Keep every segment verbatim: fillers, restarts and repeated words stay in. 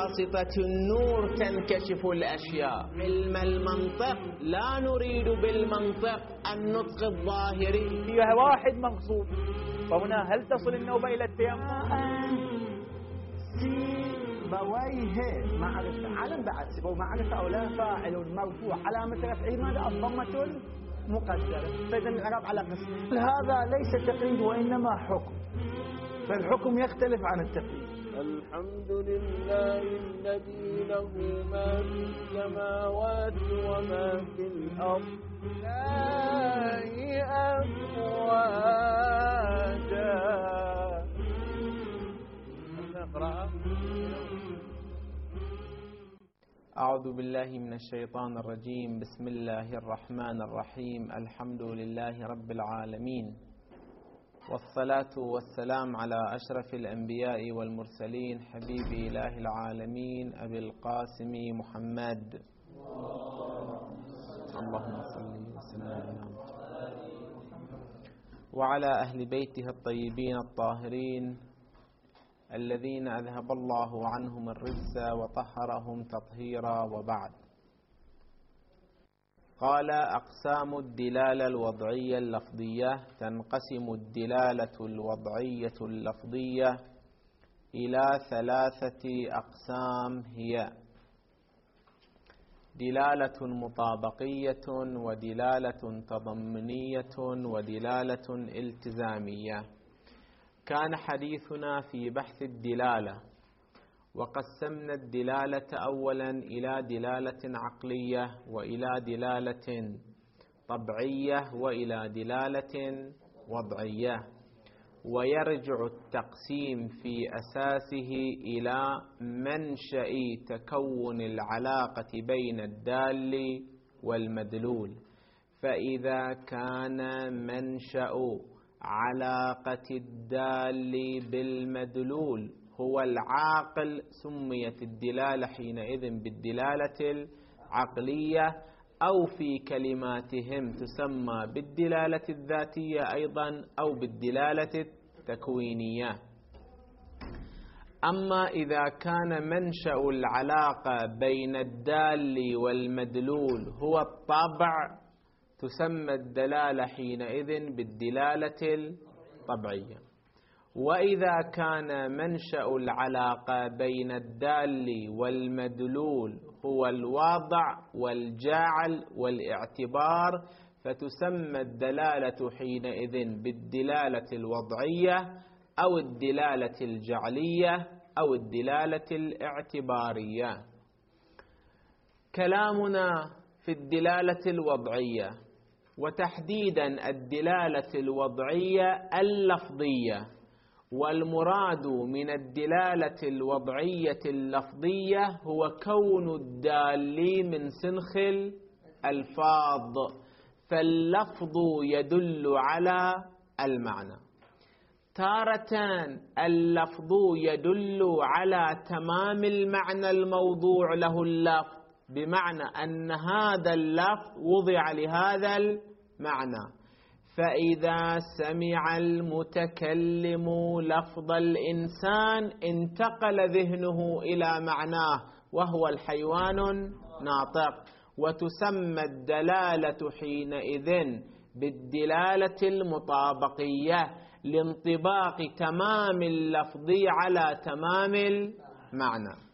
بواسطة النور تنكشف الأشياء. علم المنطق لا نريد بالمنطق النطق الظاهري. فيها واحد مقصود، فهنا هل تصل النوبة إلى التيمم؟ سيبويه معرفة علم بعد سيبويه معرفة أو لا فاعل مرفوع علامة رفعه ماذا؟ الضمة المقدرة. فإذا الإعراب على قسم. هذا ليس تقييد وإنما حكم، فالحكم يختلف عن التقييد. الحمد لله الذي له ما في السماوات وما في الأرض لا أفواجا. أعوذ بالله من الشيطان الرجيم. بسم الله الرحمن الرحيم. الحمد لله رب العالمين، والصلاة والسلام على أشرف الأنبياء والمرسلين حبيب إله العالمين أبي القاسم محمد. اللهم صل وسلم وعلى أهل بيته الطيبين الطاهرين الذين أذهب الله عنهم الرجس وطهرهم تطهيرا، وبعد. قال: أقسام الدلالة الوضعية اللفظية. تنقسم الدلالة الوضعية اللفظية إلى ثلاثة أقسام، هي دلالة مطابقية، ودلالة تضمنية، ودلالة التزامية. كان حديثنا في بحث الدلالة، وقسمنا الدلالة أولا إلى دلالة عقلية، وإلى دلالة طبعية، وإلى دلالة وضعية. ويرجع التقسيم في أساسه إلى منشأ تكون العلاقة بين الدال والمدلول. فإذا كان منشأ علاقة الدال بالمدلول هو العاقل، سميت الدلالة حينئذ بالدلالة العقلية، أو في كلماتهم تسمى بالدلالة الذاتية أيضا، أو بالدلالة التكوينية. أما إذا كان منشأ العلاقة بين الدال والمدلول هو الطبع، تسمى الدلالة حينئذ بالدلالة الطبعية. وإذا كان منشأ العلاقة بين الدال والمدلول هو الوضع والجعل والاعتبار، فتسمى الدلالة حينئذ بالدلالة الوضعية، أو الدلالة الجعلية، أو الدلالة الاعتبارية. كلامنا في الدلالة الوضعية، وتحديدا الدلالة الوضعية اللفظية. والمراد من الدلالة الوضعية اللفظية هو كون الدال من سنخ الألفاظ، فاللفظ يدل على المعنى. تارة اللفظ يدل على تمام المعنى الموضوع له اللفظ، بمعنى أن هذا اللفظ وضع لهذا المعنى. فإذا سمع المتكلم لفظ الإنسان انتقل ذهنه إلى معناه، وهو الحيوان ناطق. وتسمى الدلالة حينئذ بالدلالة المطابقية، لانطباق تمام اللفظ على تمام المعنى.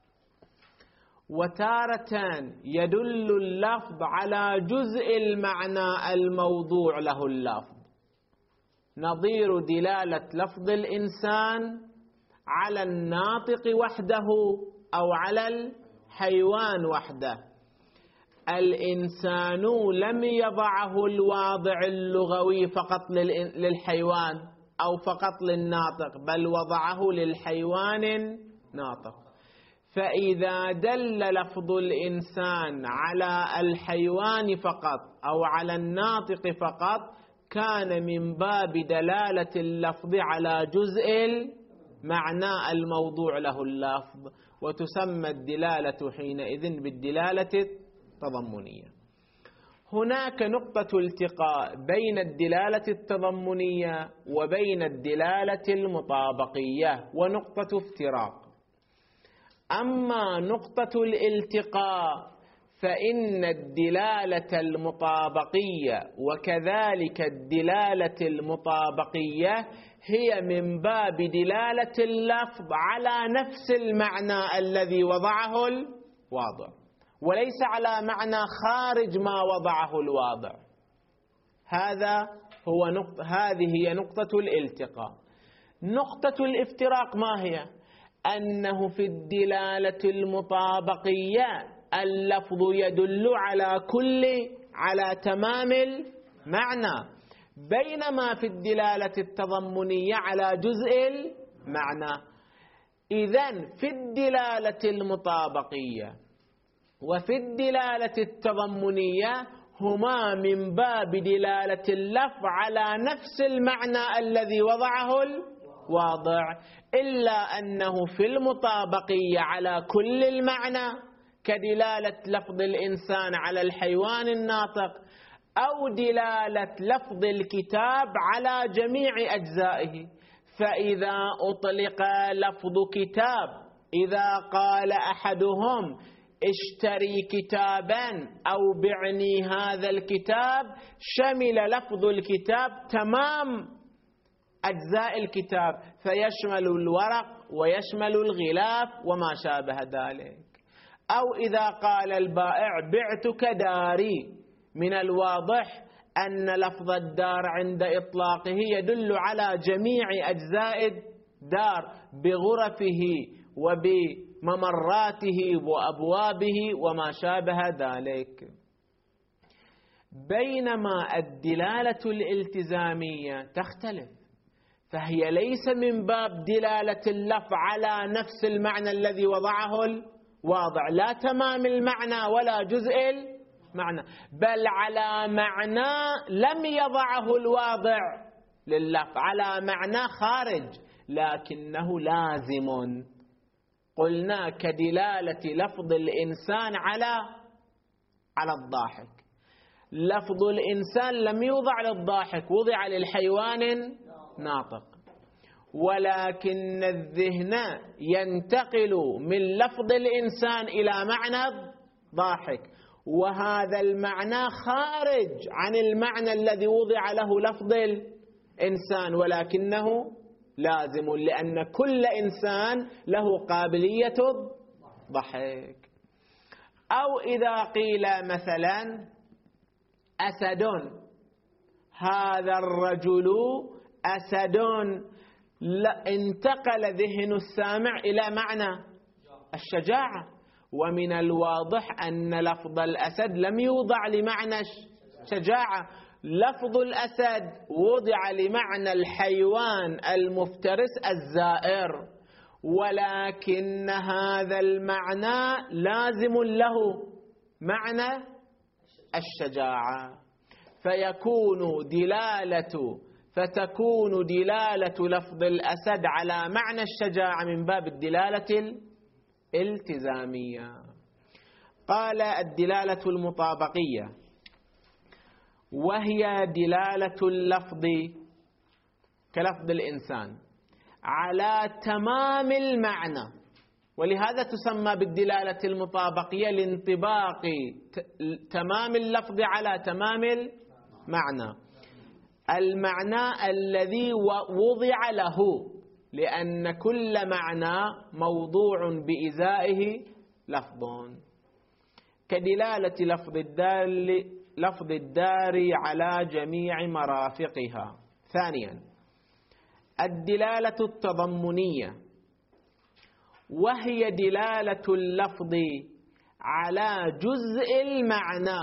وتارة يدل اللفظ على جزء المعنى الموضوع له اللفظ، نظير دلالة لفظ الإنسان على الناطق وحده أو على الحيوان وحده. الإنسان لم يضعه الواضع اللغوي فقط للحيوان أو فقط للناطق، بل وضعه للحيوان ناطق. فإذا دل لفظ الإنسان على الحيوان فقط أو على الناطق فقط، كان من باب دلالة اللفظ على جزء المعنى الموضوع له اللفظ، وتسمى الدلالة حينئذ بالدلالة التضمنية. هناك نقطة التقاء بين الدلالة التضمنية وبين الدلالة المطابقية، ونقطة افتراق. أما نقطة الالتقاء فإن الدلالة المطابقية وكذلك الدلالة المطابقية هي من باب دلالة اللفظ على نفس المعنى الذي وضعه الواضع، وليس على معنى خارج ما وضعه الواضع. هذا هو نقطة هذه هي نقطة الالتقاء. نقطة الافتراق ما هي؟ أنه في الدلالة المطابقية اللفظ يدل على كل على تمام المعنى، بينما في الدلالة التضمنية على جزء المعنى. إذن في الدلالة المطابقية وفي الدلالة التضمنية هما من باب دلالة اللفظ على نفس المعنى الذي وضعه الواضع، إلا أنه في المطابقية على كل المعنى كدلالة لفظ الإنسان على الحيوان الناطق، أو دلالة لفظ الكتاب على جميع أجزائه. فإذا أطلق لفظ كتاب، إذا قال أحدهم اشتري كتابا أو بعني هذا الكتاب، شمل لفظ الكتاب تمام أجزاء الكتاب، فيشمل الورق ويشمل الغلاف وما شابه ذلك. أو إذا قال البائع بعتك داري، من الواضح أن لفظ الدار عند إطلاقه يدل على جميع أجزاء الدار بغرفه وبممراته وأبوابه وما شابه ذلك. بينما الدلالة الالتزامية تختلف، فهي ليس من باب دلالة اللفظ على نفس المعنى الذي وضعه الواضع، لا تمام المعنى ولا جزء المعنى، بل على معنى لم يضعه الواضع لللفظ، على معنى خارج لكنه لازم. قلنا كدلالة لفظ الإنسان على على الضاحك. لفظ الإنسان لم يوضع للضاحك، وضع للحيوان ناطق، ولكن الذهن ينتقل من لفظ الإنسان إلى معنى ضاحك، وهذا المعنى خارج عن المعنى الذي وضع له لفظ الإنسان، ولكنه لازم، لأن كل إنسان له قابلية الضحك. أو إذا قيل مثلا أسد، هذا الرجل أسد، انتقل ذهن السامع إلى معنى الشجاعة، ومن الواضح أن لفظ الأسد لم يوضع لمعنى الشجاعة، لفظ الأسد وضع لمعنى الحيوان المفترس الزائر، ولكن هذا المعنى لازم له معنى الشجاعة، فيكون دلالة فتكون دلالة لفظ الأسد على معنى الشجاعة من باب الدلالة الالتزامية. قال الدلالة المطابقية وهي دلالة اللفظ كلفظ الإنسان على تمام المعنى، ولهذا تسمى بالدلالة المطابقية لانطباق تمام اللفظ على تمام المعنى، المعنى الذي وضع له، لأن كل معنى موضوع بإزائه لفظ. كدلالة لفظ الدار لفظ الدار على جميع مرافقها. ثانيا الدلالة التضمنية، وهي دلالة اللفظ على جزء المعنى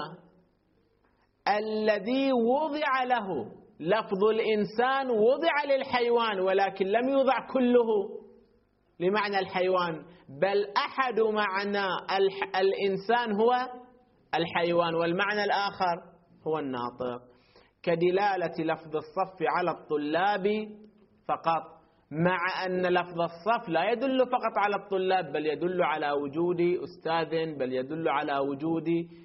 الذي وضع له. لفظ الإنسان وضع للحيوان، ولكن لم يوضع كله لمعنى الحيوان، بل أحد معنى الإنسان هو الحيوان، والمعنى الآخر هو الناطق. كدلالة لفظ الصف على الطلاب فقط، مع أن لفظ الصف لا يدل فقط على الطلاب، بل يدل على وجود أستاذ، بل يدل على وجود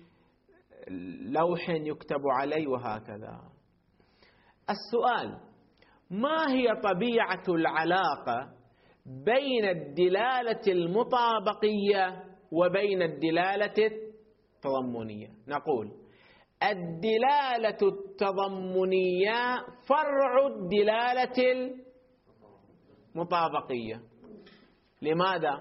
لوح يكتب عليه وهكذا. السؤال: ما هي طبيعة العلاقة بين الدلالة المطابقية وبين الدلالة التضمنية. نقول الدلالة التضمنية فرع الدلالة المطابقية. لماذا؟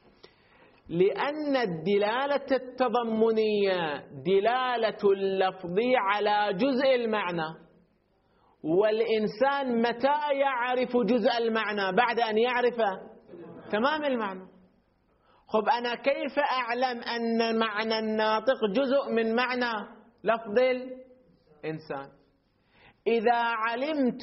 لأن الدلالة التضمنية دلالة اللفظ على جزء المعنى، والإنسان متى يعرف جزء المعنى؟ بعد أن يعرف تمام المعنى. خب أنا كيف أعلم أن معنى الناطق جزء من معنى لفظ الإنسان؟ إذا علمت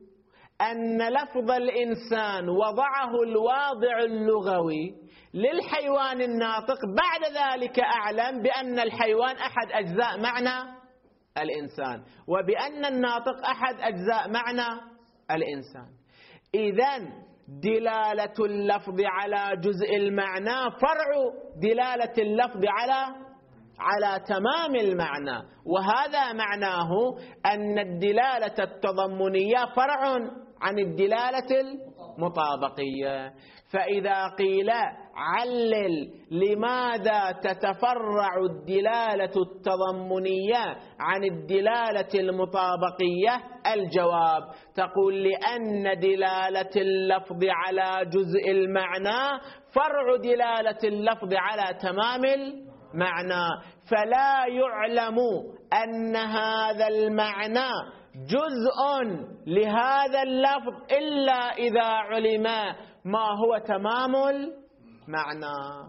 أن لفظ الإنسان وضعه الواضع اللغوي للحيوان الناطق، بعد ذلك أعلم بأن الحيوان أحد أجزاء معنى الإنسان، وبأن الناطق أحد أجزاء معنى الإنسان. إذن دلالة اللفظ على جزء المعنى فرع دلالة اللفظ على على تمام المعنى، وهذا معناه أن الدلالة التضمنية فرع عن الدلالة المطابقية. فإذا قيل علل لماذا تتفرع الدلالة التضمنية عن الدلالة المطابقية، الجواب تقول لأن دلالة اللفظ على جزء المعنى فرع دلالة اللفظ على تمام المعنى، فلا يعلم أن هذا المعنى جزء لهذا اللفظ إلا إذا علم ما هو تمام المعنى.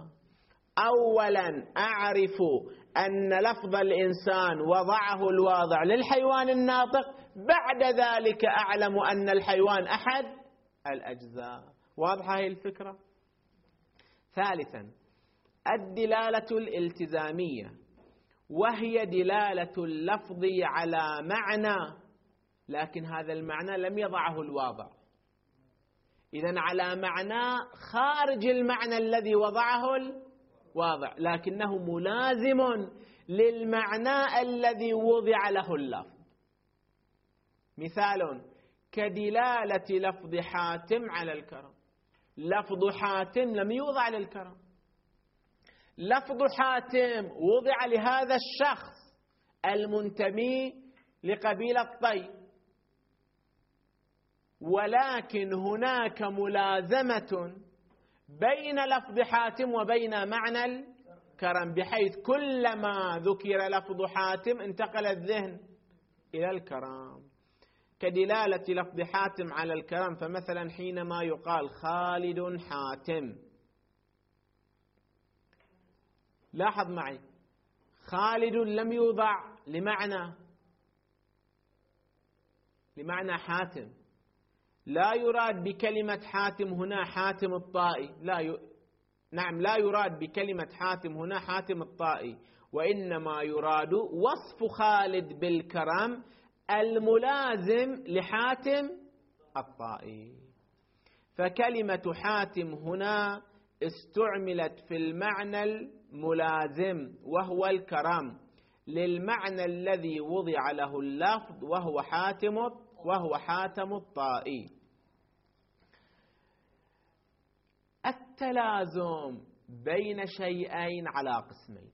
أولا أعرف أن لفظ الإنسان وضعه الواضع للحيوان الناطق، بعد ذلك أعلم أن الحيوان أحد الأجزاء. واضحة هذه الفكرة؟ ثالثا الدلالة الالتزامية، وهي دلالة اللفظ على معنى لكن هذا المعنى لم يضعه الواضع، إذن على معنى خارج المعنى الذي وضعه الواضع، لكنه ملازم للمعنى الذي وضع له اللفظ. مثال كدلالة لفظ حاتم على الكرم. لفظ حاتم لم يوضع للكرم، لفظ حاتم وضع لهذا الشخص المنتمي لقبيلة طي، ولكن هناك ملازمة بين لفظ حاتم وبين معنى الكرم، بحيث كلما ذكر لفظ حاتم انتقل الذهن إلى الكرم. كدلالة لفظ حاتم على الكرم، فمثلا حينما يقال خالد حاتم، لاحظ معي خالد لم يوضع لمعنى لمعنى حاتم، لا يراد بكلمة حاتم هنا حاتم الطائي، لا ي... نعم لا يراد بكلمة حاتم هنا حاتم الطائي، وإنما يراد وصف خالد بالكرم الملازم لحاتم الطائي. فكلمة حاتم هنا استعملت في المعنى الملازم وهو الكرم للمعنى الذي وضع له اللفظ وهو حاتم وهو حاتم الطائي. التلازم بين شيئين على قسمين.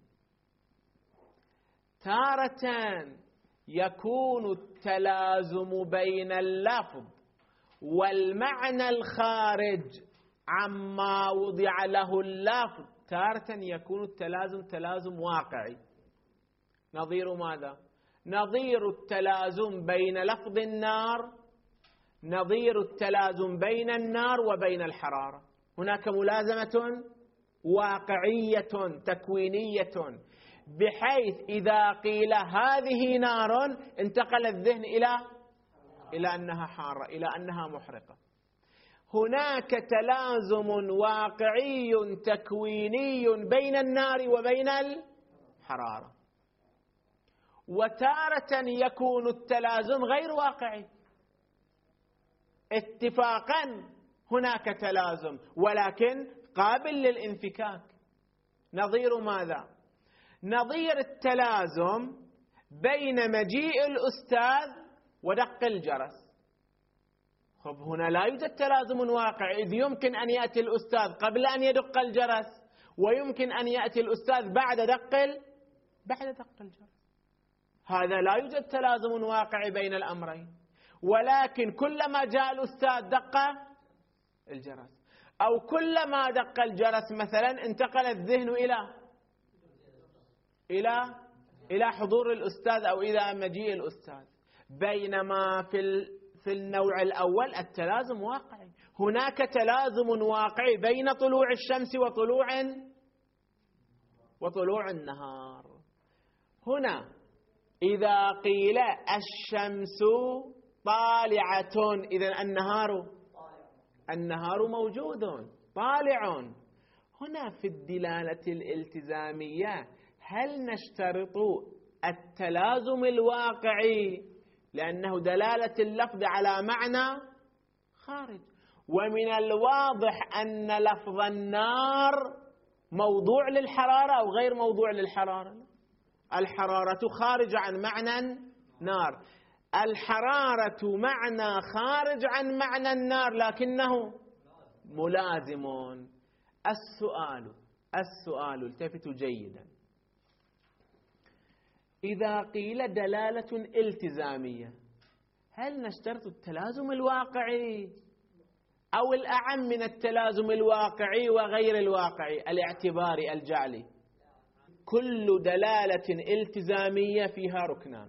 تارة يكون التلازم بين اللفظ والمعنى الخارج عما وضع له اللفظ، تارة يكون التلازم تلازم واقعي. نظير ماذا؟ نظير التلازم بين لفظ النار، نظير التلازم بين النار وبين الحرارة. هناك ملازمة واقعية تكوينية، بحيث إذا قيل هذه نار انتقل الذهن إلى إلى أنها حارة، إلى أنها محرقة. هناك تلازم واقعي تكويني بين النار وبين الحرارة. وتارة يكون التلازم غير واقعي، اتفاقا هناك تلازم ولكن قابل للانفكاك. نظير ماذا؟ نظير التلازم بين مجيء الأستاذ ودق الجرس. خب هنا لا يوجد تلازم واقعي، إذ يمكن أن يأتي الأستاذ قبل أن يدق الجرس، ويمكن أن يأتي الأستاذ بعد دق بعد دق الجرس. هذا لا يوجد تلازم واقعي بين الأمرين، ولكن كلما جاء الأستاذ دق الجرس، أو كلما دق الجرس مثلا انتقل الذهن إلى إلى إلى حضور الأستاذ أو إلى مجيء الأستاذ. بينما في في النوع الأول التلازم واقعي، هناك تلازم واقعي بين طلوع الشمس وطلوع وطلوع النهار. هنا إذا قيل الشمس طالعة، إذن النهار النهار موجود طالع. هنا في الدلالة الالتزامية هل نشترط التلازم الواقعي لأنه دلالة اللفظ على معنى خارج؟ ومن الواضح أن لفظ النار موضوع للحرارة أو غير موضوع للحرارة. الحرارة خارج عن معنى نار، الحرارة معنى خارج عن معنى النار لكنه ملازم. السؤال السؤال التفتوا جيدا، إذا قيل دلالة التزامية هل نشترط التلازم الواقعي أو الأعم من التلازم الواقعي وغير الواقعي الاعتباري الجعلي؟ كل دلالة التزامية فيها ركنان.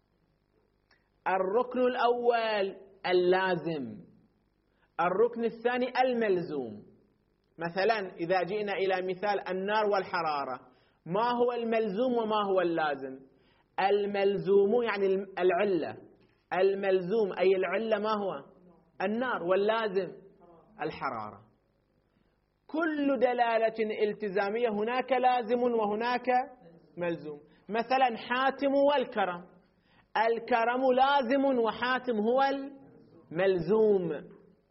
الركن الأول اللازم، الركن الثاني الملزوم. مثلا إذا جئنا إلى مثال النار والحرارة، ما هو الملزوم وما هو اللازم؟ الملزوم يعني العلة، الملزوم أي العلة ما هو؟ النار، واللازم الحرارة. كل دلالة التزامية هناك لازم وهناك ملزوم. مثلا حاتم والكرم، الكرم لازم وحاتم هو الملزوم.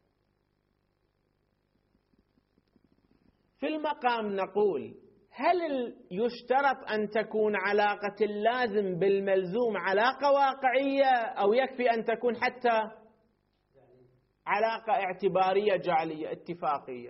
في المقام نقول هل يشترط أن تكون علاقة اللازم بالملزوم علاقة واقعية أو يكفي أن تكون حتى علاقة اعتبارية جعلية اتفاقية؟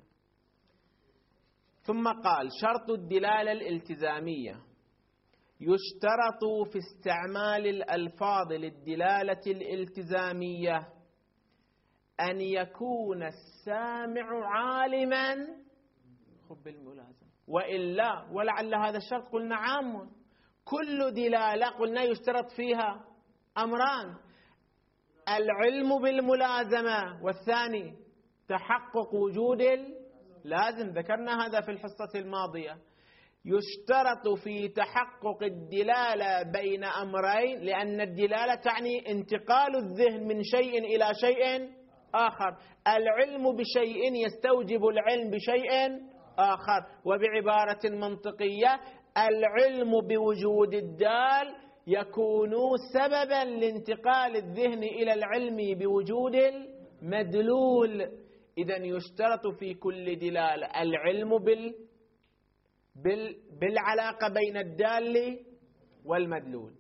ثم قال شرط الدلالة الالتزامية يشترط في استعمال الألفاظ للدلالة الالتزامية أن يكون السامع عالما خب الملازم، وإلا ولعل هذا الشرط قلنا عام. كل دلالة قلنا يشترط فيها أمران: العلم بالملازمة، والثاني تحقق وجود اللازم. ذكرنا هذا في الحصة الماضية. يشترط في تحقق الدلالة بين أمرين، لأن الدلالة تعني انتقال الذهن من شيء إلى شيء آخر. العلم بشيء يستوجب العلم بشيء آخر، وبعبارة منطقية العلم بوجود الدال يكون سببا لانتقال الذهن إلى العلم بوجود المدلول. إذن يشترط في كل دلالة العلم بال بال بالعلاقة بين الدال والمدلول.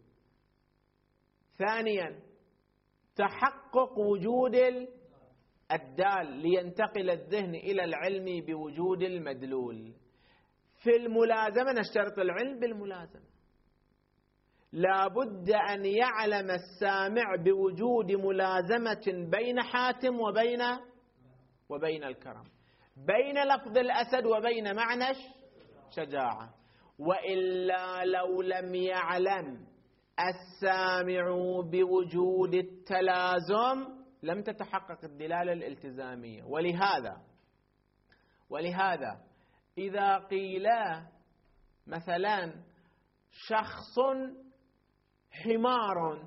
ثانيا تحقق وجود الدال لينتقل الذهن إلى العلم بوجود المدلول. في الملازمة نشترط العلم بالملازمة، لا بد أن يعلم السامع بوجود ملازمة بين حاتم وبين وبين الكرم، بين لفظ الأسد وبين معنى شجاعة. وإلا لو لم يعلم السامع بوجود التلازم لم تتحقق الدلالة الالتزامية. ولهذا ولهذا إذا قيل مثلا شخص حمار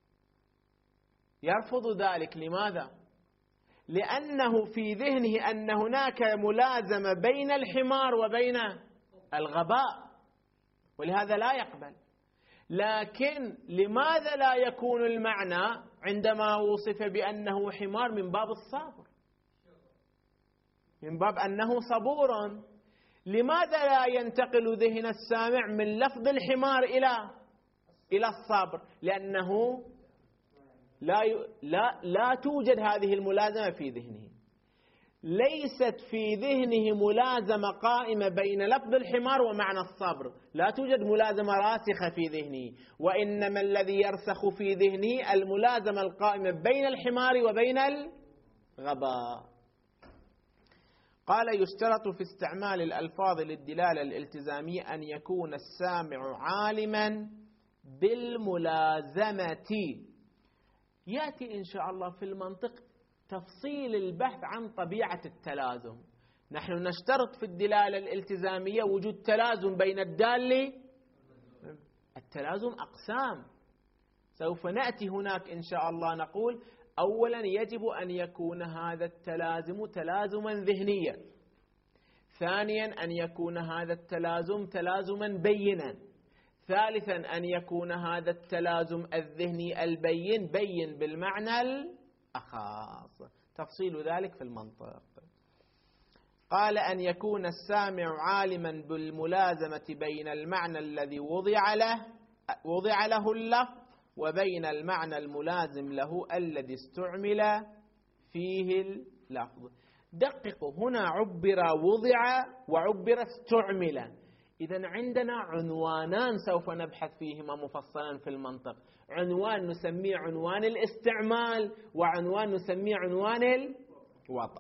يرفض ذلك. لماذا؟ لأنه في ذهنه أن هناك ملازمة بين الحمار وبين الغباء، ولهذا لا يقبل. لكن لماذا لا يكون المعنى عندما وصف بأنه حمار من باب الصبر، من باب أنه صبور؟ لماذا لا ينتقل ذهن السامع من لفظ الحمار إلى إلى الصبر؟ لأنه لا, لا, لا توجد هذه الملازمة في ذهنه. ليست في ذهنه ملازمة قائمة بين لفظ الحمار ومعنى الصبر، لا توجد ملازمة راسخة في ذهنه، وإنما الذي يرسخ في ذهنه الملازمة القائمة بين الحمار وبين الغباء. قال يشترط في استعمال الألفاظ للدلالة الالتزامية أن يكون السامع عالما بالملازمة. يأتي إن شاء الله في المنطق تفصيل البحث عن طبيعة التلازم. نحن نشترط في الدلالة الالتزامية وجود تلازم بين الدال. التلازم أقسام، سوف نأتي هناك إن شاء الله نقول أولا يجب أن يكون هذا التلازم تلازما ذهنيا، ثانيا أن يكون هذا التلازم تلازما بينا، ثالثا أن يكون هذا التلازم الذهني البين بين بالمعنى الأخاص. تفصيل ذلك في المنطق. قال أن يكون السامع عالما بالملازمة بين المعنى الذي وضع له وضع له اللفظ وبين المعنى الملازم له الذي استعمل فيه اللفظ. دققوا، هنا عبر وضع وعبر استعمل. إذن عندنا عنوانان سوف نبحث فيهما مفصلا في المنطق، عنوان نسميه عنوان الاستعمال، وعنوان نسميه عنوان الوضع.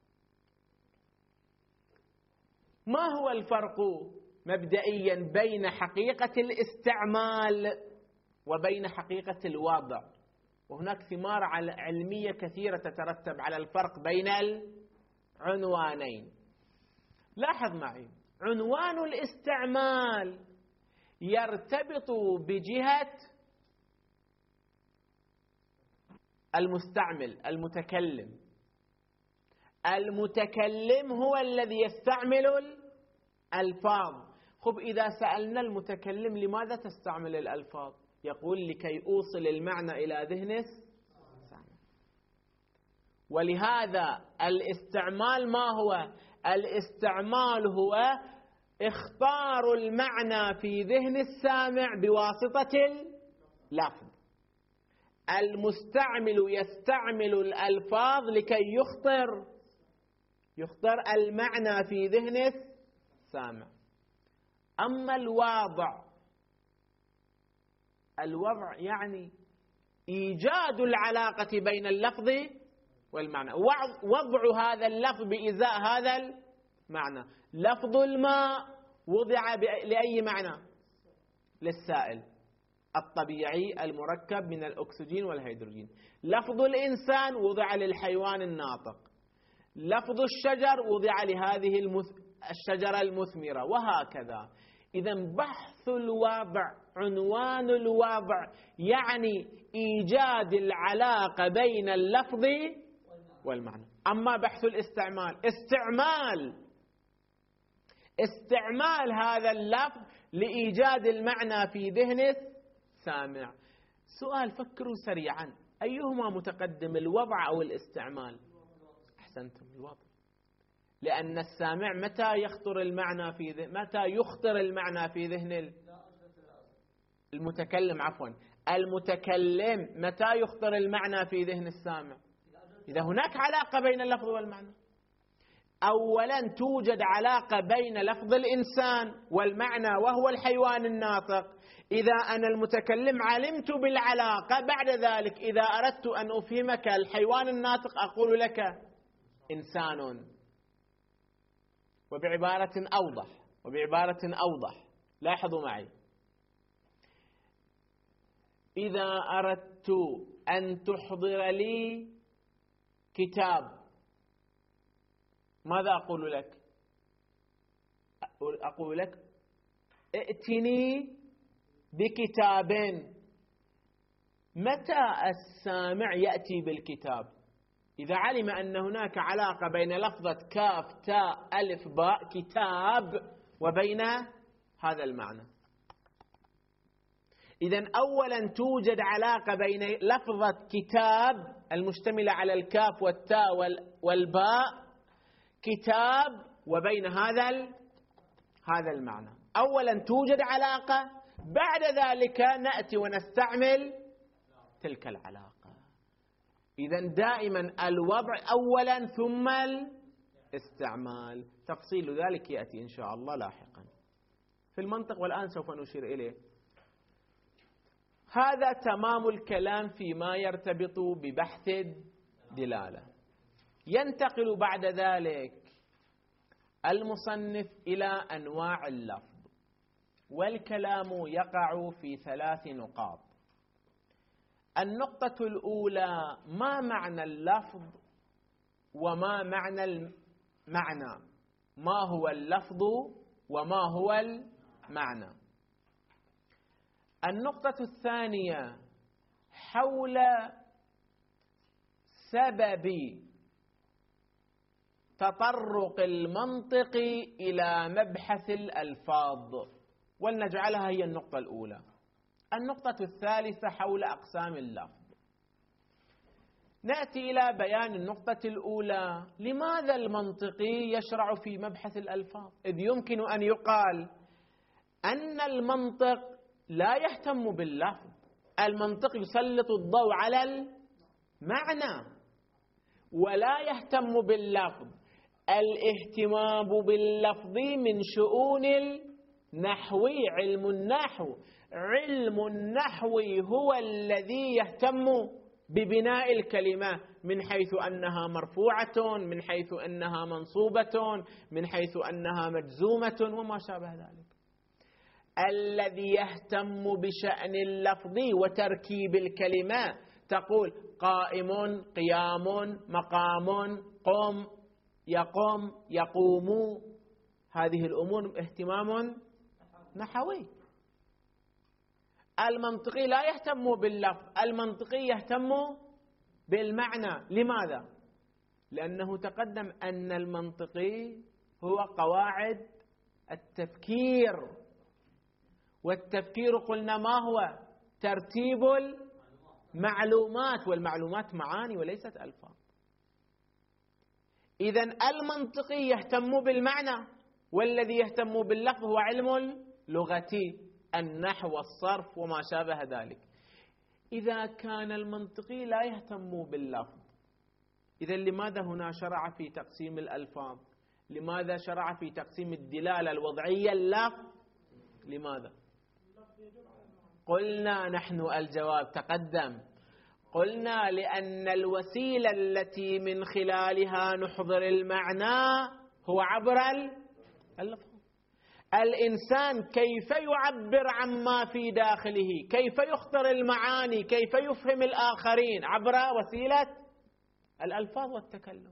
ما هو الفرق مبدئيا بين حقيقة الاستعمال وبين حقيقة الوضع؟ وهناك ثمار علمية كثيرة تترتب على الفرق بين العنوانين. لاحظ معي، عنوان الاستعمال يرتبط بجهة المستعمل المتكلم. المتكلم هو الذي يستعمل الألفاظ. خب إذا سألنا المتكلم لماذا تستعمل الألفاظ؟ يقول لكي أوصل المعنى إلى ذهن. ولهذا الاستعمال ما هو؟ الاستعمال هو اختار المعنى في ذهن السامع بواسطة اللفظ. المستعمل يستعمل الألفاظ لكي يخطر يخطر المعنى في ذهن السامع. أما الوضع، الوضع يعني إيجاد العلاقة بين اللفظ والمعنى، وضع هذا اللفظ بإزاء هذا المعنى. لفظ الماء وضع لأي معنى؟ للسائل الطبيعي المركب من الأكسجين والهيدروجين. لفظ الإنسان وضع للحيوان الناطق. لفظ الشجر وضع لهذه المث... الشجرة المثمرة، وهكذا. إذن بحث الوضع، عنوان الوضع يعني إيجاد العلاقة بين اللفظ والمعنى. أما بحث الاستعمال، استعمال استعمال هذا اللفظ لإيجاد المعنى في ذهن السامع. سؤال، فكروا سريعا، أيهما متقدم، الوضع أو الاستعمال؟ أحسنتم، الوضع. لأن السامع متى يخطر المعنى في ذهن متى يخطر المعنى في ذهن المتكلم عفوا المتكلم متى يخطر المعنى في ذهن السامع؟ إذا هناك علاقة بين اللفظ والمعنى. أولا توجد علاقة بين لفظ الإنسان والمعنى وهو الحيوان الناطق. إذا أنا المتكلم علمت بالعلاقة، بعد ذلك إذا أردت أن أفهمك الحيوان الناطق أقول لك إنسان. وبعبارة أوضح وبعبارة أوضح لاحظوا معي، إذا أردت أن تحضر لي كتاب ماذا أقول لك؟ أقول لك ائتني بكتاب. متى السامع يأتي بالكتاب؟ إذا علم أن هناك علاقة بين لفظة كاف تاء ألف باء كتاب وبين هذا المعنى. إذن أولا توجد علاقة بين لفظة كتاب المشتملة على الكاف والتاء والباء كتاب وبين هذا هذا المعنى. أولا توجد علاقة، بعد ذلك نأتي ونستعمل تلك العلاقة. إذن دائما الوضع أولا ثم الاستعمال، تفصيل ذلك يأتي إن شاء الله لاحقا في المنطق، والآن سوف نشير إليه. هذا تمام الكلام فيما يرتبط ببحث الدلالة. ينتقل بعد ذلك المصنف إلى أنواع اللفظ، والكلام يقع في ثلاث نقاط. النقطة الأولى: ما معنى اللفظ وما معنى المعنى؟ ما هو اللفظ وما هو المعنى؟ النقطة الثانية: حول سبب تطرق المنطق إلى مبحث الألفاظ، ولنجعلها هي النقطة الأولى. النقطة الثالثة: حول أقسام اللفظ. نأتي إلى بيان النقطة الأولى: لماذا المنطقي يشرع في مبحث الألفاظ؟ إذ يمكن أن يقال أن المنطق لا يهتم باللفظ، المنطق يسلط الضوء على المعنى ولا يهتم باللفظ. الاهتمام باللفظ من شؤون النحو، علم النحو. علم النحو هو الذي يهتم ببناء الكلمة من حيث أنها مرفوعة، من حيث أنها منصوبة، من حيث أنها مجزومة وما شابه ذلك. الذي يهتم بشأن اللفظ وتركيب الكلمة، تقول قائم، قيام، مقام، قم، يقوم، يقوم، هذه الأمور اهتمام نحوي. المنطقي لا يهتم باللفظ، المنطقي يهتم بالمعنى. لماذا؟ لأنه تقدم أن المنطقي هو قواعد التفكير، والتفكير قلنا ما هو؟ ترتيب المعلومات، والمعلومات معاني وليست ألفاظ. إذن المنطقي يهتم بالمعنى، والذي يهتم باللفظ هو علم اللغة، النحو والصرف وما شابه ذلك. إذا كان المنطقي لا يهتم باللفظ، إذن لماذا هنا شرع في تقسيم الألفاظ؟ لماذا شرع في تقسيم الدلالة الوضعية اللفظ؟ لماذا؟ قلنا نحن الجواب تقدم، قلنا لأن الوسيلة التي من خلالها نحضر المعنى هو عبر اللفظ. الإنسان كيف يعبر عما في داخله، كيف يخطر المعاني، كيف يفهم الآخرين؟ عبر وسيلة الألفاظ والتكلم.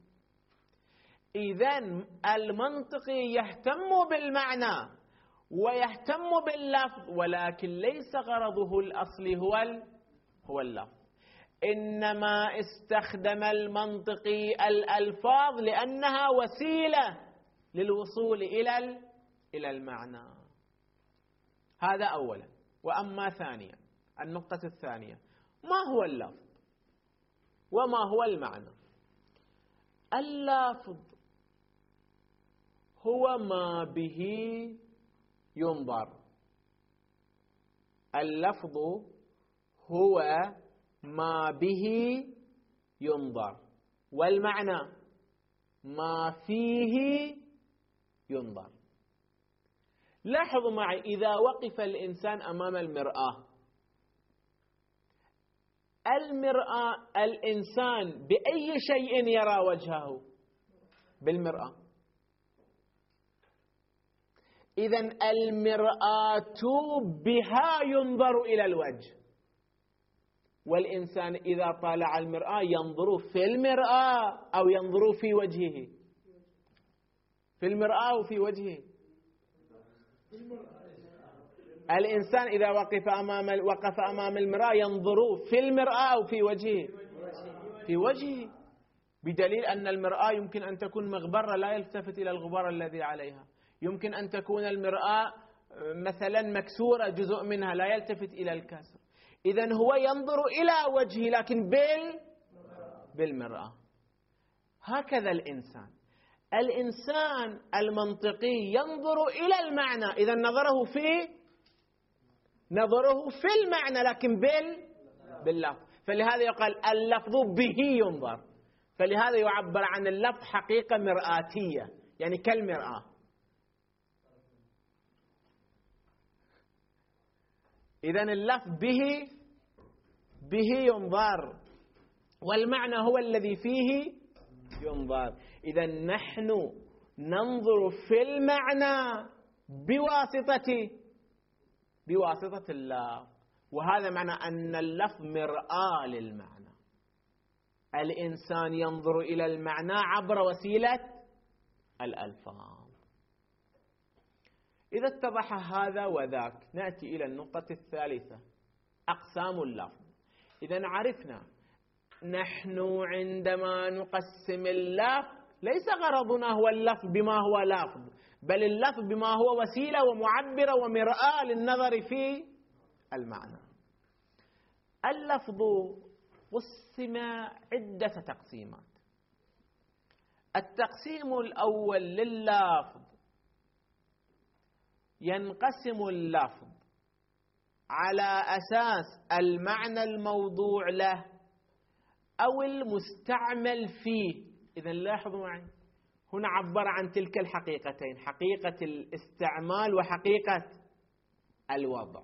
إذن المنطقي يهتم بالمعنى ويهتم باللفظ، ولكن ليس غرضه الأصلي هو هو اللفظ، إنما استخدم المنطقي الألفاظ لأنها وسيلة للوصول إلى إلى المعنى. هذا أولا. وأما ثانيا، النقطة الثانية: ما هو اللفظ وما هو المعنى؟ اللفظ هو ما به ينظر، اللفظ هو ما به ينظر، والمعنى ما فيه ينظر. لاحظوا معي، إذا وقف الإنسان أمام المرآة، المرآة الإنسان بأي شيء يرى وجهه؟ بالمرآة. إذن المرآة بها ينظر إلى الوجه، والإنسان إذا طالع المرآة ينظر في المرآة أو ينظر في وجهه؟ في المرآة وفي وجهه. الإنسان إذا وقف أمام وقف أمام المرآة ينظر في المرآة أو في وجهه؟ في وجهه، بدليل أن المرآة يمكن أن تكون مغبرة لا يلتفت إلى الغبار الذي عليها، يمكن أن تكون المرآة مثلا مكسورة جزء منها لا يلتفت إلى الكسر. إذن هو ينظر إلى وجهه لكن بال بالمرآة. هكذا الإنسان الإنسان المنطقي ينظر إلى المعنى، إذن نظره في نظره في المعنى لكن بال باللفظ. فلهذا يقال اللفظ به ينظر، فلهذا يعبر عن اللفظ حقيقة مرآتية، يعني كالمرآة. إذن اللفظ به به ينظر، والمعنى هو الذي فيه ينظر. إذن نحن ننظر في المعنى بواسطة بواسطة اللفظ، وهذا معنى أن اللفظ مرآة للمعنى. الإنسان ينظر إلى المعنى عبر وسيلة الألفاظ. إذا اتضح هذا وذاك نأتي إلى النقطة الثالثة، أقسام اللفظ. إذا عرفنا نحن عندما نقسم اللفظ ليس غرضنا هو اللفظ بما هو لفظ، بل اللفظ بما هو وسيلة ومعبرة ومرآة للنظر في المعنى. اللفظ قسم عدة تقسيمات. التقسيم الأول لللفظ، ينقسم اللفظ على أساس المعنى الموضوع له أو المستعمل فيه. إذا لاحظوا معي، هنا عبر عن تلك الحقيقتين، حقيقة الاستعمال وحقيقة الوضع.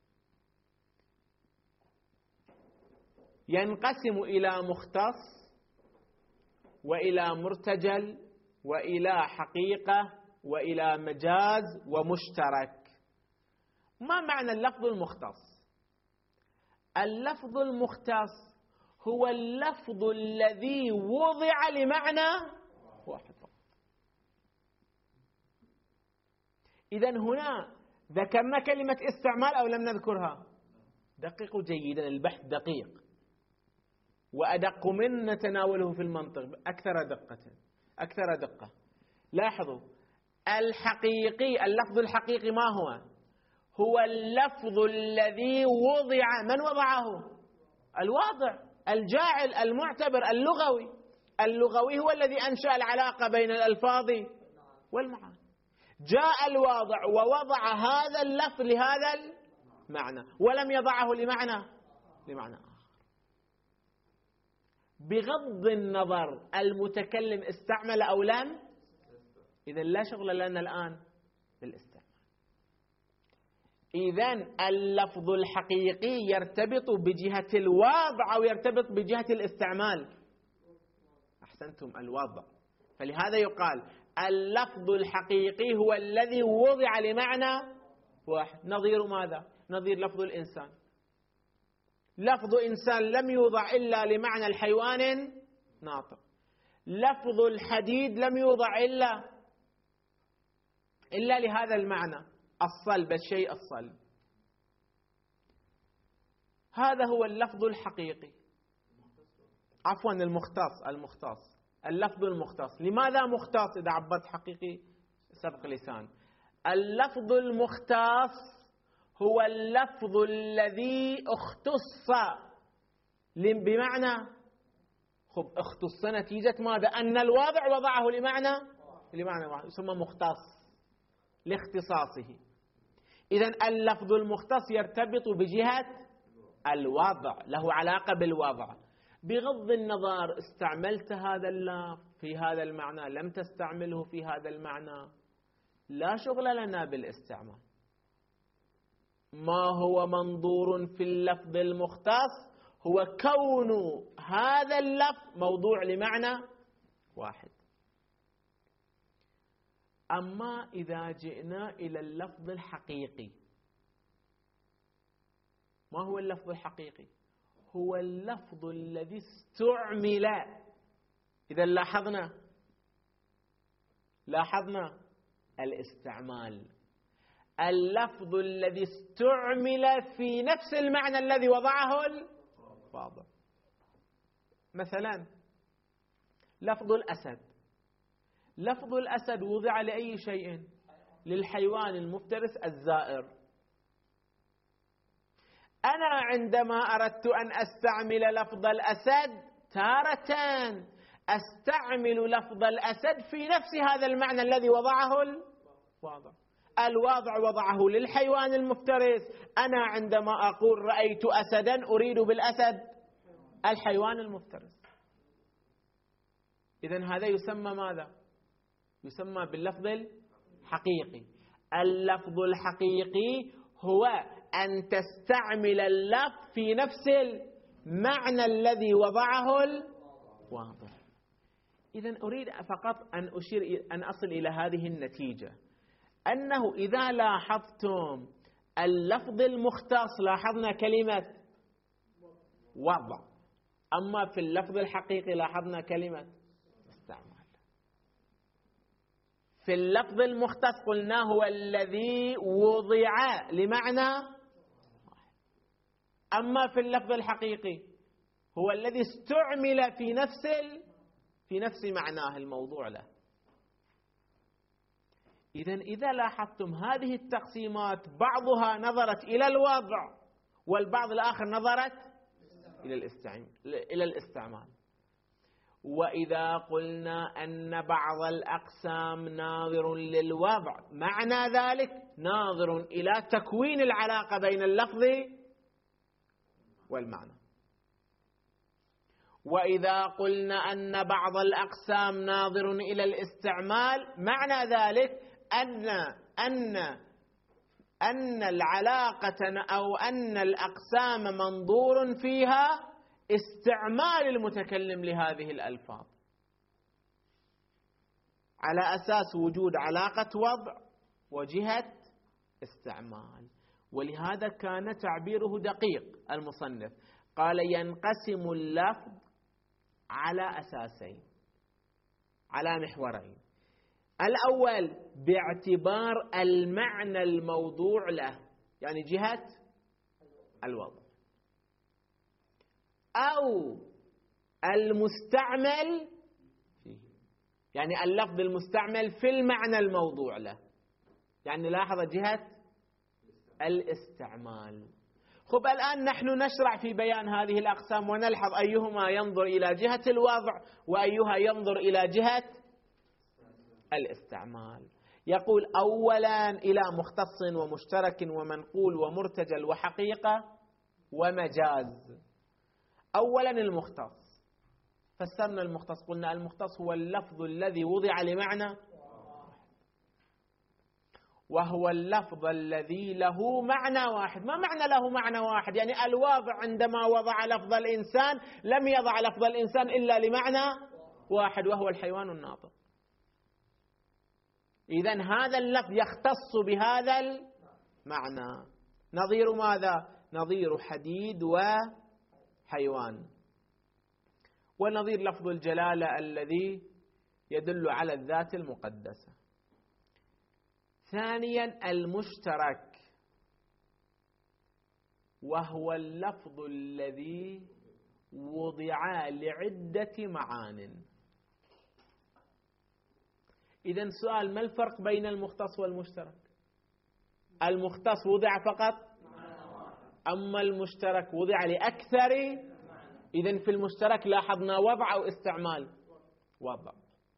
ينقسم إلى مختص وإلى مرتجل وإلى حقيقة وإلى مجاز ومشترك. ما معنى اللفظ المختص؟ اللفظ المختص هو اللفظ الذي وضع لمعنى واحد فقط. إذن هنا ذكرنا كلمة استعمال أو لم نذكرها؟ دققوا جيدا، البحث دقيق وأدق من نتناوله في المنطق أكثر دقة أكثر دقة. لاحظوا الحقيقي، اللفظ الحقيقي ما هو؟ هو اللفظ الذي وضع، من وضعه؟ الواضع، الجاعل، المعتبر، اللغوي. اللغوي هو الذي أنشأ العلاقة بين الألفاظ والمعاني. جاء الواضع ووضع هذا اللفظ لهذا المعنى ولم يضعه لمعنى لمعنى آخر. بغض النظر المتكلم استعمل أو لم، إذن لا شغل لنا الآن بالاستعمال. إذن اللفظ الحقيقي يرتبط بجهة الوضع أو يرتبط بجهة الاستعمال. أحسنتم، الوضع. فلهذا يقال اللفظ الحقيقي هو الذي وضع لمعنى واحد. نظير ماذا؟ نظير لفظ الإنسان. لفظ إنسان لم يوضع إلا لمعنى الحيوان ناطق. لفظ الحديد لم يوضع إلا إلا لهذا المعنى، الصلب، الشيء الصلب. هذا هو اللفظ الحقيقي. عفوا المختص المختص اللفظ المختص. لماذا مختص إذا عبرت حقيقي؟ سبق لسان. اللفظ المختص هو اللفظ الذي اختص بمعنى، خب اختص نتيجة ماذا؟ أن الواضع وضعه لمعنى لمعنى واحد، يسمى مختص لاختصاصه. إذن اللفظ المختص يرتبط بجهة الوضع، له علاقة بالوضع. بغض النظر استعملت هذا اللفظ في هذا المعنى لم تستعمله في هذا المعنى، لا شغل لنا بالاستعمال. ما هو منظور في اللفظ المختص هو كون هذا اللفظ موضوع لمعنى واحد. أما إذا جئنا إلى اللفظ الحقيقي، ما هو اللفظ الحقيقي؟ هو اللفظ الذي استعمل. إذا لاحظنا لاحظنا الاستعمال، اللفظ الذي استعمل في نفس المعنى الذي وضعه الواضع. مثلا لفظ الأسد، لفظ الأسد وضع لأي شيء؟ للحيوان المفترس الزائر. أنا عندما أردت أن أستعمل لفظ الأسد تارة أستعمل لفظ الأسد في نفس هذا المعنى الذي وضعه الواضع. الواضع وضعه للحيوان المفترس. أنا عندما أقول رأيت أسدا أريد بالأسد الحيوان المفترس. إذن هذا يسمى ماذا؟ يسمى باللفظ الحقيقي. اللفظ الحقيقي هو أن تستعمل اللفظ في نفس المعنى الذي وضعه الواضح. إذن أريد فقط أن أشير أن أصل إلى هذه النتيجة، أنه إذا لاحظتم اللفظ المختص لاحظنا كلمة وضع، أما في اللفظ الحقيقي لاحظنا كلمة استعمال. في اللفظ المختص قلنا هو الذي وضع لمعنى، أما في اللفظ الحقيقي هو الذي استعمل في نفس في نفس معناه الموضوع له. إذن إذا لاحظتم هذه التقسيمات بعضها نظرت إلى الوضع والبعض الآخر نظرت إلى الاستعمال إلى الاستعمال. وإذا قلنا أن بعض الأقسام ناظر للوضع معنى ذلك ناظر إلى تكوين العلاقة بين اللفظ والمعنى. وإذا قلنا أن بعض الأقسام ناظر إلى الاستعمال معنى ذلك أن أن أن العلاقة أو أن الأقسام منظور فيها استعمال المتكلم لهذه الألفاظ على أساس وجود علاقة وضع وجهة استعمال. ولهذا كان تعبيره دقيق المصنف، قال ينقسم اللفظ على أساسين، على محورين. الأول باعتبار المعنى الموضوع له، يعني جهة الوضع، أو المستعمل فيه، يعني اللفظ المستعمل في المعنى الموضوع له، يعني لاحظ جهة الاستعمال. خب الآن نحن نشرع في بيان هذه الأقسام ونلحظ أيهما ينظر إلى جهة الوضع وأيها ينظر إلى جهة الاستعمال. يقول أولا إلى مختص ومشترك ومنقول ومرتجل وحقيقة ومجاز. أولا المختص، فسرنا المختص قلنا المختص هو اللفظ الذي وضع لمعنى، وهو اللفظ الذي له معنى واحد. ما معنى له معنى واحد؟ يعني الواضع عندما وضع لفظ الإنسان لم يضع لفظ الإنسان إلا لمعنى واحد وهو الحيوان الناطق. إذن هذا اللفظ يختص بهذا المعنى. نظير ماذا؟ نظير حديد وحيوان. ونظير لفظ الجلالة الذي يدل على الذات المقدسة. ثانيا المشترك، وهو اللفظ الذي وضع لعدة معان. إذن سؤال، ما الفرق بين المختص والمشترك؟ المختص وضع فقط، أما المشترك وضع لأكثر. إذن في المشترك لاحظنا وضع أو استعمال؟ وضع.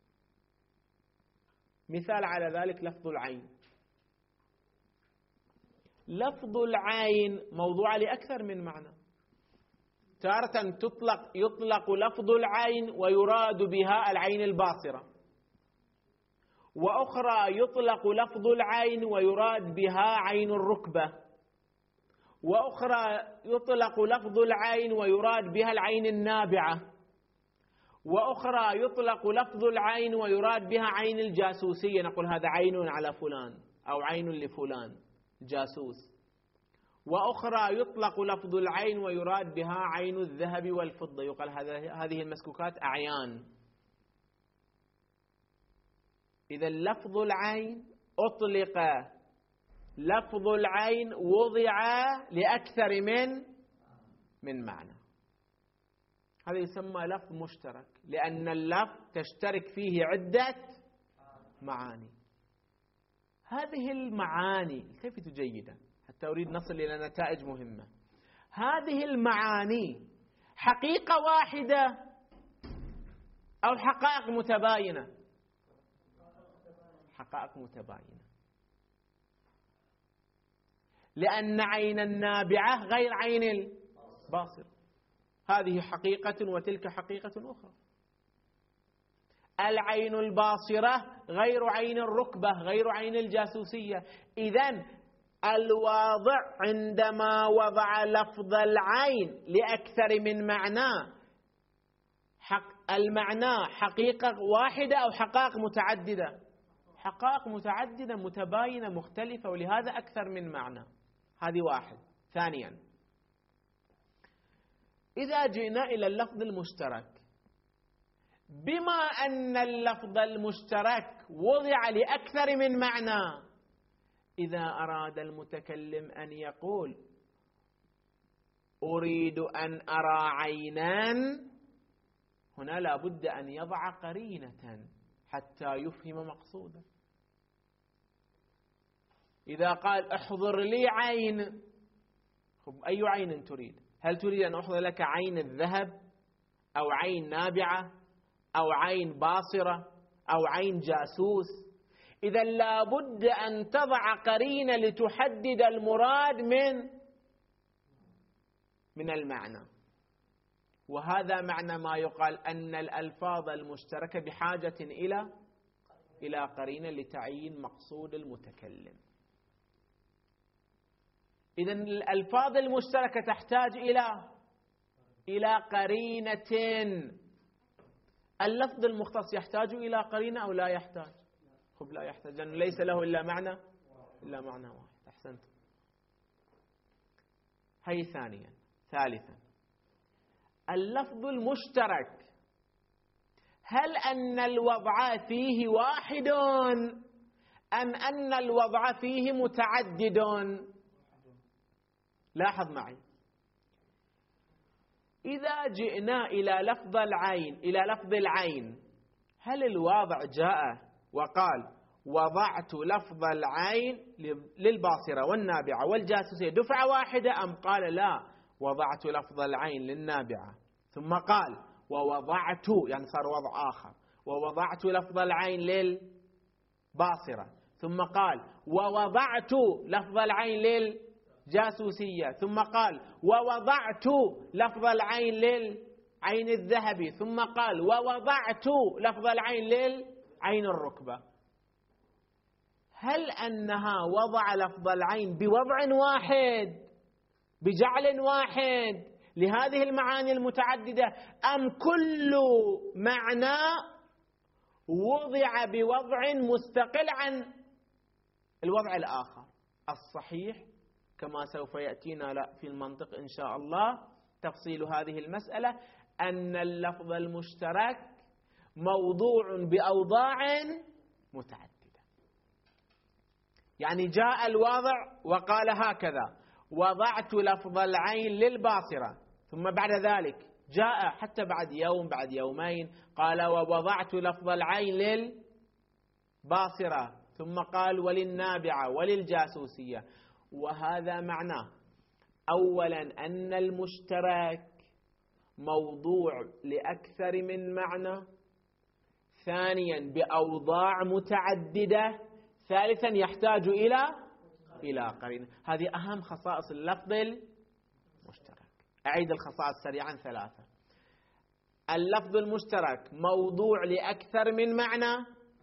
مثال على ذلك لفظ العين. لفظ العين موضوع لأكثر من معنى. تارة تطلق يطلق لفظ العين ويراد بها العين الباصرة، وأخرى يطلق لفظ العين ويراد بها عين الركبة، وأخرى يطلق لفظ العين ويراد بها العين النابعة، وأخرى يطلق لفظ العين ويراد بها عين الجاسوسية، نقول هذا عين على فلان أو عين لفلان جاسوس. وأخرى يطلق لفظ العين ويراد بها عين الذهب والفضة، يقال هذه المسكوكات أعيان. إذا لفظ العين أطلق، لفظ العين وضع لأكثر من من معنى. هذا يسمى لفظ مشترك، لأن اللفظ تشترك فيه عدة معاني. هذه المعاني التفتوا جيدا حتى أريد نصل إلى نتائج مهمة. هذه المعاني حقيقة واحدة أو حقائق متباينة؟ حقائق متباينة، لأن عين النابعة غير عين الباصر. هذه حقيقة وتلك حقيقة أخرى. العين الباصرة غير عين الركبة، غير عين الجاسوسية. إذن الواضع عندما وضع لفظ العين لأكثر من معنى، حق المعنى حقيقة واحدة أو حقائق متعددة؟ حقائق متعددة متباينة مختلفة، ولهذا أكثر من معنى. هذه واحد. ثانيا، إذا جئنا إلى اللفظ المشترك، بما أن اللفظ المشترك وضع لأكثر من معنى، إذا أراد المتكلم أن يقول أريد أن أرى عينان، هنا لا بد أن يضع قرينة حتى يفهم مقصوده. إذا قال احضر لي عين، خب أي عين تريد؟ هل تريد أن أحضر لك عين الذهب أو عين نابعة أو عين باصرة أو عين جاسوس؟ إذا لا بد أن تضع قرينة لتحدد المراد من من المعنى. وهذا معنى ما يقال أن الألفاظ المشتركة بحاجة إلى إلى قرينة لتعيين مقصود المتكلم. إذا الألفاظ المشتركة تحتاج إلى إلى قرينة. اللفظ المختص يحتاج إلى قرينة أو لا يحتاج؟ خب لا يحتاج، لأنه ليس له إلا معنى إلا معنى واحد. أحسنت. هي ثانيا. ثالثا، اللفظ المشترك، هل أن الوضع فيه واحد أم أن الوضع فيه متعدد؟ لاحظ معي، إذا جئنا إلى لفظ العين إلى لفظ العين هل الواضع جاء وقال وضعت لفظ العين للباصرة والنابعة والجاسوسية دفعة واحدة، أم قال لا، وضعت لفظ العين للنابعة ثم قال ووضعت، يعني صار وضع آخر، ووضعت لفظ العين للباصرة ثم قال ووضعت لفظ العين للجاسوسية ثم قال ووضعت لفظ العين للعين الذهبي ثم قال ووضعت لفظ العين للعين الركبة. هل أنها وضع لفظ العين بوضع واحد بجعل واحد لهذه المعاني المتعددة، أم كل معنى وضع بوضع مستقل عن الوضع الآخر؟ الصحيح كما سوف يأتينا لا في المنطق إن شاء الله تفصيل هذه المسألة، أن اللفظ المشترك موضوع بأوضاع متعددة. يعني جاء الواضع وقال هكذا وضعت لفظ العين للباصرة، ثم بعد ذلك جاء حتى بعد يوم بعد يومين قال ووضعت لفظ العين للباصرة ثم قال وللنابعة وللجاسوسية. وهذا معناه أولا أن المشترك موضوع لأكثر من معنى، ثانيا بأوضاع متعددة، ثالثا يحتاج إلى إلى قرينة. هذه أهم خصائص اللفظ المشترك. أعيد الخصائص سريعا ثلاثة. اللفظ المشترك موضوع لأكثر من معنى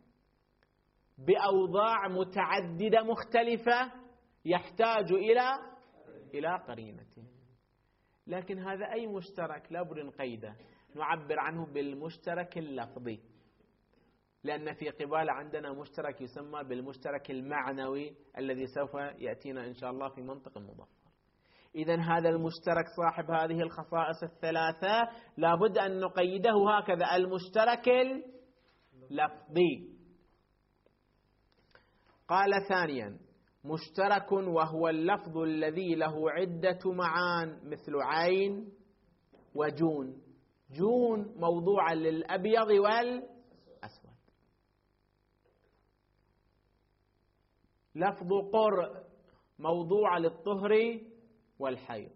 بأوضاع متعددة مختلفة، يحتاج إلى إلى قرينة. لكن هذا أي مشترك؟ لا بد نقيده، نعبر عنه بالمشترك اللفظي، لأن في قبال عندنا مشترك يسمى بالمشترك المعنوي الذي سوف يأتينا إن شاء الله في منطق المظفر. إذن هذا المشترك صاحب هذه الخصائص الثلاثة لابد أن نقيده هكذا، المشترك اللفظي. قال ثانيا مشترك وهو اللفظ الذي له عدة معان مثل عين وجون. جون موضوعا للأبيض والأسود. لفظ قرء موضوع للطهر والحيض.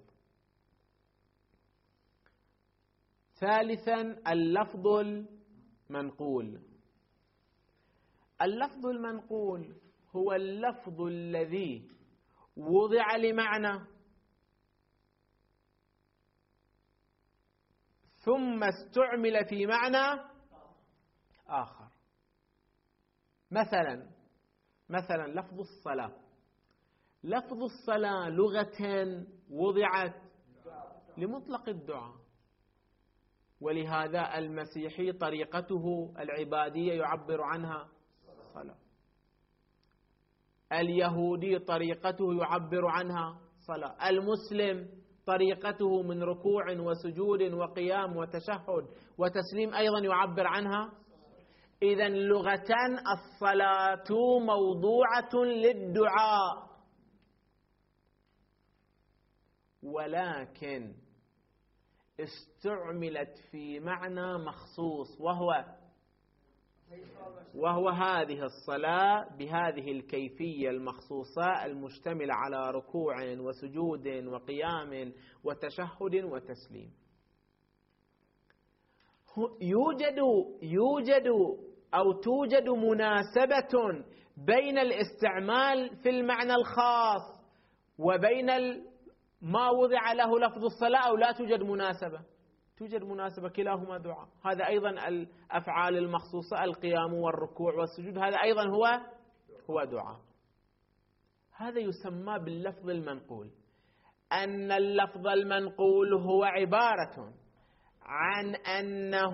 ثالثا اللفظ المنقول. اللفظ المنقول هو اللفظ الذي وضع لمعنى ثم استعمل في معنى آخر. مثلا مثلا لفظ الصلاة، لفظ الصلاة لغة وضعت لمطلق الدعاء، ولهذا المسيحي طريقته العبادية يعبر عنها صلاة، اليهودي طريقته يعبر عنها صلاة، المسلم طريقته من ركوع وسجود وقيام وتشهد وتسليم أيضا يعبر عنها. إذن لغة الصلاة موضوعة للدعاء، ولكن استعملت في معنى مخصوص، وهو وهو هذه الصلاة بهذه الكيفية المخصوصة المشتملة على ركوع وسجود وقيام وتشهد وتسليم. يوجد يوجد أو توجد مناسبة بين الاستعمال في المعنى الخاص وبين ما وضع له لفظ الصلاة، أو لا توجد مناسبة؟ توجد مناسبة، كلاهما دعاء. هذا أيضا الأفعال المخصوصة، القيام والركوع والسجود، هذا أيضا هو هو دعاء. هذا يسمى باللفظ المنقول، أن اللفظ المنقول هو عبارة عن أنه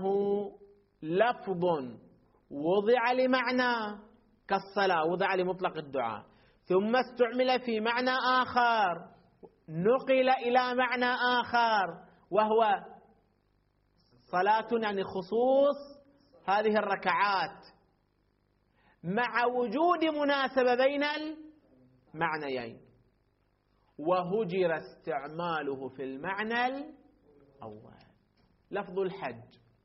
لفظ وضع لمعنى كالصلاة، وضع لمطلق الدعاء، ثم استعمل في معنى آخر، نقل إلى معنى آخر، وهو صلاة يعني خصوص هذه الركعات، مع وجود مناسبة بين المعنيين، وهجر استعماله في المعنى الأول. لفظ الحج،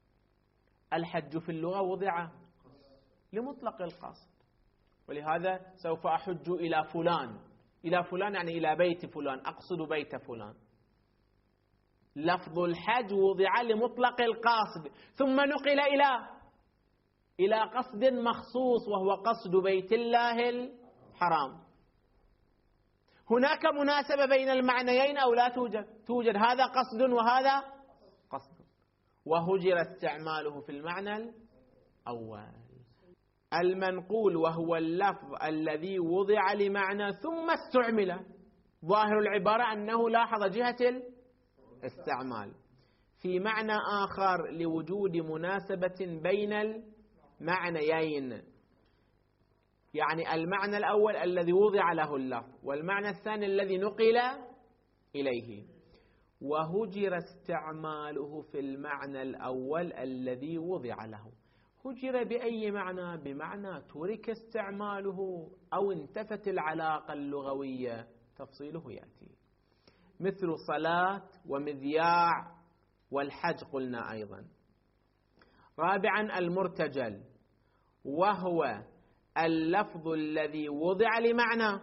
الحج في اللغة وضع لمطلق القصد، ولهذا سوف أحج إلى فلان، إلى فلان يعني إلى بيت فلان، أقصد بيت فلان. لفظ الحج وضع لمطلق القصد، ثم نقل إلى إلى قصد مخصوص، وهو قصد بيت الله الحرام. هناك مناسبة بين المعنيين أو لا توجد؟ توجد، هذا قصد وهذا قصد، وهجر استعماله في المعنى الأول. المنقول وهو اللفظ الذي وضع لمعنى ثم استعمل، ظاهر العبارة أنه لاحظ جهة الاستعمال في معنى آخر لوجود مناسبة بين المعنيين، يعني المعنى الأول الذي وضع له اللفظ، والمعنى الثاني الذي نقل إليه، وهجر استعماله في المعنى الأول الذي وضع له. هجر بأي معنى؟ بمعنى ترك استعماله أو انتفت العلاقة اللغوية، تفصيله يأتي، مثل صلاة ومذياع والحج قلنا أيضا. رابعا المرتجل، وهو اللفظ الذي وضع لمعنى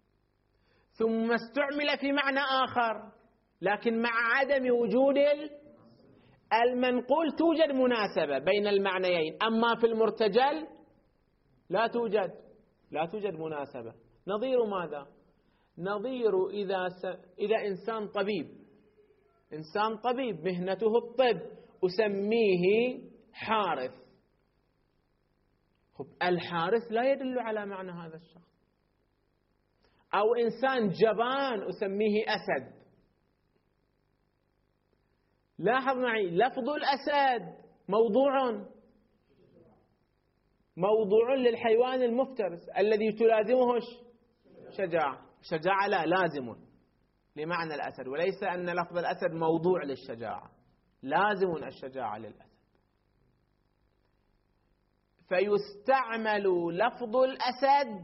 ثم استعمل في معنى آخر، لكن مع عدم وجود المنقول توجد مناسبة بين المعنيين، أما في المرتجل لا توجد لا توجد مناسبة. نظير ماذا؟ نظير إذا س... إذا إنسان طبيب، إنسان طبيب مهنته الطب، أسميه حارث، الحارث لا يدل على معنى هذا الشخص. أو إنسان جبان أسميه أسد. لاحظ معي، لفظ الأسد موضوع موضوع للحيوان المفترس الذي تلازمه شجاعة. شجاعة لا، لازم لمعنى الأسد، وليس أن لفظ الأسد موضوع للشجاعة، لازم الشجاعة للأسد. فيستعمل لفظ الأسد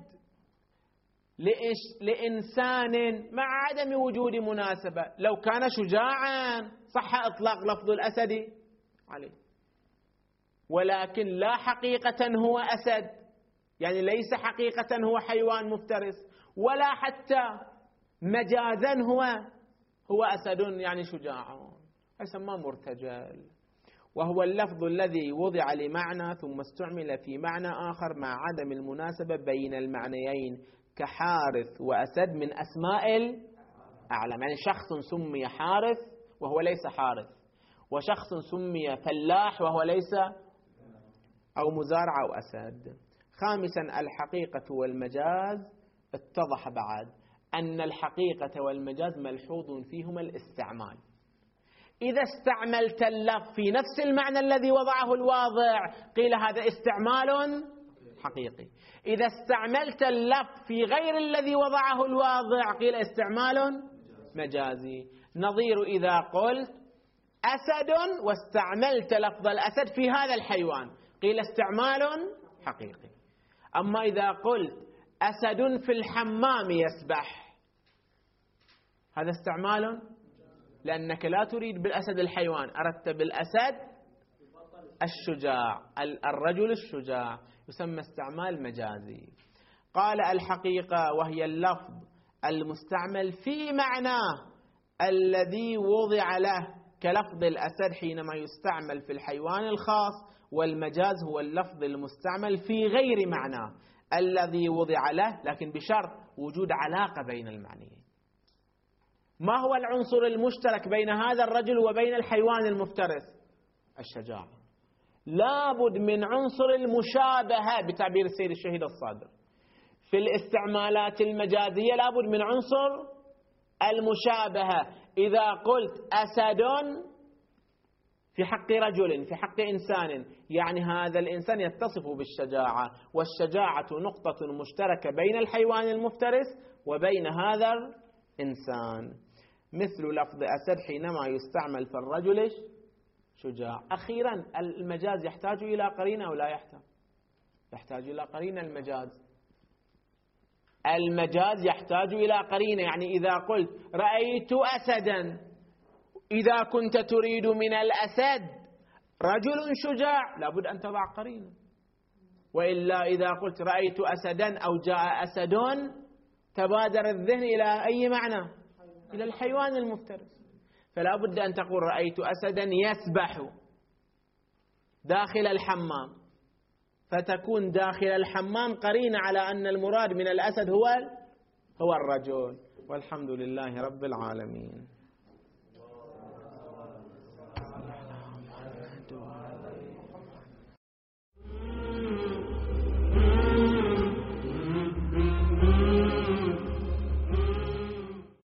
لإنسان مع عدم وجود مناسبة. لو كان شجاعا صح إطلاق لفظ الأسد عليه، ولكن لا حقيقة هو أسد، يعني ليس حقيقة هو حيوان مفترس، ولا حتى مجازا هو هو أسد يعني شجاع، يسمى مرتجل. وهو اللفظ الذي وضع لمعنى ثم استعمل في معنى آخر مع عدم المناسبة بين المعنيين، كحارث وأسد من أسماء الأعلام، يعني شخص سمي حارث وهو ليس حارث، وشخص سمي فلاح وهو ليس، أو مزارع أو أسد. خامسا الحقيقة والمجاز. اتضح بعد أن الحقيقة والمجاز ملحوظ فيهما الاستعمال. إذا استعملت اللفظ في نفس المعنى الذي وضعه الواضع قيل هذا استعمال حقيقي، إذا استعملت اللفظ في غير الذي وضعه الواضع قيل استعمال مجازي. نظير إذا قلت أسد واستعملت لفظ الأسد في هذا الحيوان قيل استعمال حقيقي. أما إذا قلت أسد في الحمام يسبح هذا استعمال، لأنك لا تريد بالأسد الحيوان، أردت بالأسد الشجاع، الرجل الشجاع، يسمى استعمال مجازي. قال الحقيقة وهي اللفظ المستعمل في معناه الذي وضع له كلفظ الأسد حينما يستعمل في الحيوان الخاص، والمجاز هو اللفظ المستعمل في غير معناه الذي وضع له، لكن بشرط وجود علاقة بين المعنيين. ما هو العنصر المشترك بين هذا الرجل وبين الحيوان المفترس؟ الشجاعة. لابد من عنصر المشابهة بتعبير السيد الشهيد الصادق. في الاستعمالات المجازية لابد من عنصر المشابهة. إذا قلت أسد في حق رجل في حق إنسان يعني هذا الإنسان يتصف بالشجاعة، والشجاعة نقطة مشتركة بين الحيوان المفترس وبين هذا الإنسان. مثل لفظ أسد حينما يستعمل في الرجل شجاع. أخيرا المجاز يحتاج إلى قرينة أو لا يحتاج؟ يحتاج إلى قرينة. المجاز المجاز يحتاج إلى قرينة، يعني إذا قلت رأيت أسدا إذا كنت تريد من الأسد رجل شجاع لابد أن تضع قرينة، وإلا إذا قلت رأيت أسدا أو جاء أسد تبادر الذهن إلى أي معنى؟ إلى الحيوان المفترس. فلا بد أن تقول رأيت أسدا يسبح داخل الحمام، فتكون داخل الحمام قرينة على أن المراد من الأسد هو هو الرجل. والحمد لله رب العالمين.